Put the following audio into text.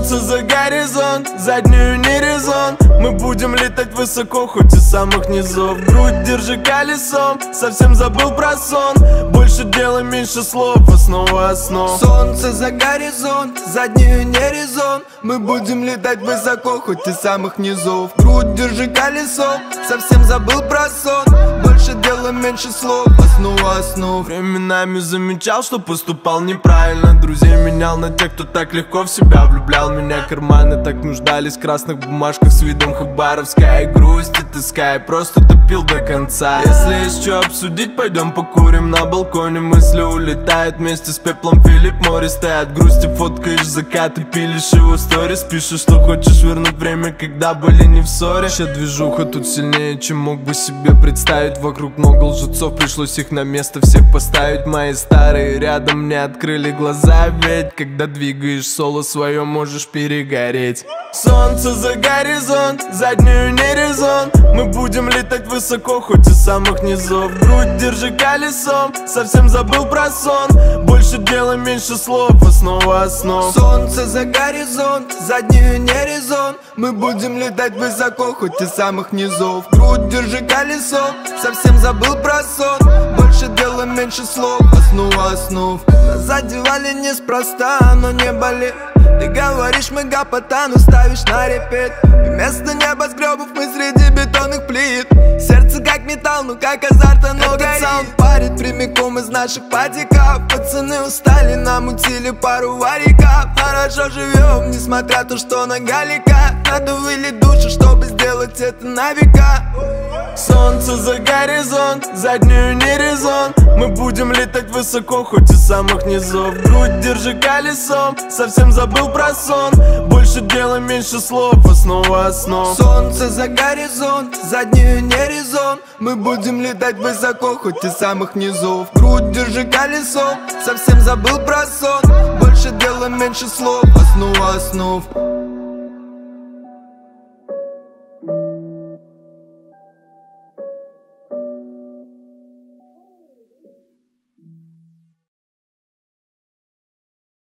Солнце за горизонт, заднюю не резон. Мы будем летать высоко, хоть из самых низов. Грудь держи колесом, совсем забыл про сон. Больше дела, меньше слов, основа основ. Солнце за горизонт, заднюю не резон. Мы будем летать высоко, хоть из самых низов. Грудь держи колесом, совсем забыл про сон. Больше дела, меньше слов, основа основ. Временами замечал, что поступал неправильно. Друзей менял на тех, кто так легко в себя влюблял. Меня карманы так нуждались в красных бумажках с видом хабаровска. И грусть и тоска, и просто топил до конца. Если есть что обсудить, пойдем покурим на балконе. Мысли улетают вместе с пеплом. Филипп Моррис, ты от грусти фоткаешь закаты, пилишь его сторис. Пишешь, что хочешь вернуть время, когда были не в ссоре. Ща движуха тут сильнее, чем мог бы себе представить. Вокруг много лжецов, пришлось их на место всех поставить. Мои старые рядом не открыли глаза, ведь когда двигаешь соло свое, можешь перегореть. Солнце за горизонт, заднюю не резон. Мы будем летать высоко, хоть из самых низов. Грудь держи колесом, совсем забыл про сон. Больше дела, меньше слов, основа основ. Солнце за горизонт, заднюю не резон. Мы будем летать высоко, хоть из самых низов. Грудь держи колесом, совсем забыл про сон. Больше дела, меньше слов, основа основ. Нас задевали неспроста, но не болит. Ты говоришь, мы гопота, но ставишь на репит. И вместо небоскребов мы среди бетонных плит. Сердце как металл, ну как азарт, оно горит. Саунд парит прямиком из наших патиков. Пацаны устали, намутили пару вариков. Хорошо живем, несмотря то, что на галика. Надо вылить душу, чтобы сделать это на века. Солнце за горизонт, заднюю не резон. Мы будем летать высоко, хоть из самых низов. Грудь держи колесом, совсем забыл про сон. Больше дела, меньше слов, основа основ. Солнце за горизонт, заднюю не резон. Мы будем летать высоко, хоть из самых низов. Грудь держи колесом, совсем забыл про сон. Больше дела, меньше слов, основа основ.